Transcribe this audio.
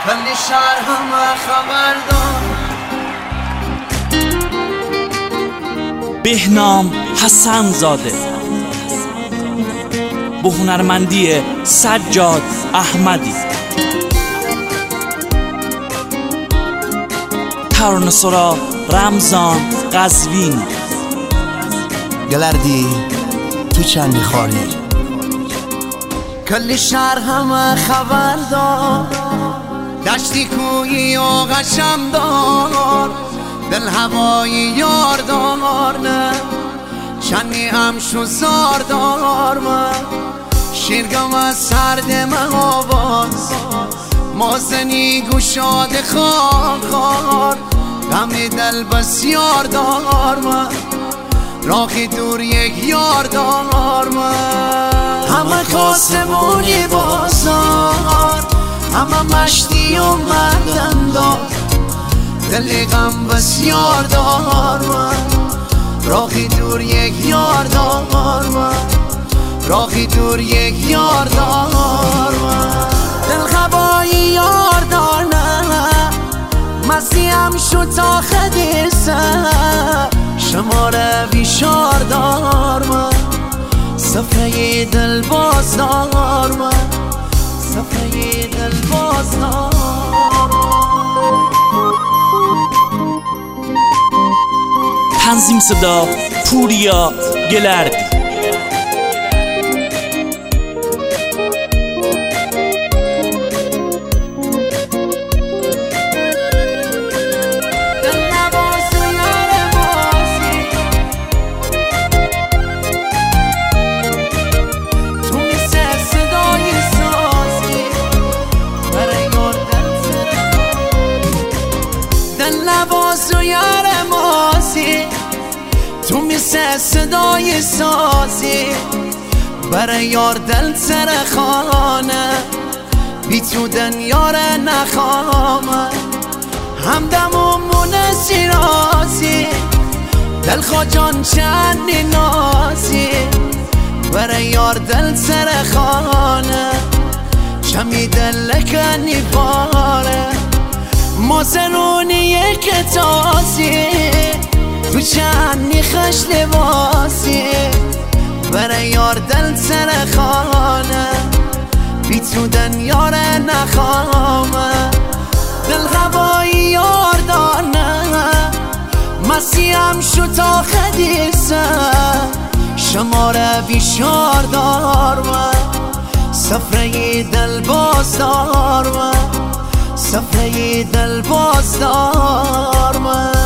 کل شهر همه خبر دار. بهنام حسن زاده با هنرمندی سجاد احمدی، ترانه‌سرا رمضان قزوین. گلردی تو چند میخواری؟ کل شهر همه خبر دار، دشتی کویی و غشم دار، دل هوایی یار دار نه چنی هم شوزار دار. من شیرگم از سرد من آواز مازنی گوشاد خار، غم دل بسیار دار. من راهی دور یک یار دار. من همه کاسمونی بازار، همه مشتی و مردم دار، دل غم بسیار دار. من راهی دور یک یار دار. من راهی دور یک یار دار. من دل غبایی یار دار نه مسیحم شد تا خدیسه شماره بیشار دار. من صفحه دل باز دار. من صفحه دل باز دار. تنظیم صدا پوریا گلردی. تو میسه صدای سازی برای یار دل سر خانه بی تو دنیار نخوام همدم و منسی رازی دل خواجان چندی نازی برای یار دل سر خانه چمی دل لکنی باره مازرونی یک تازی تو چندی خش لباسی برای یار دل سر خانه بی تو دنیار نخوامه دل غبایی یار دانه مسیحم شد تا خدیسه شماره بیشار دار. من صفحه دل باز دار. من صفحه دل باز دار. من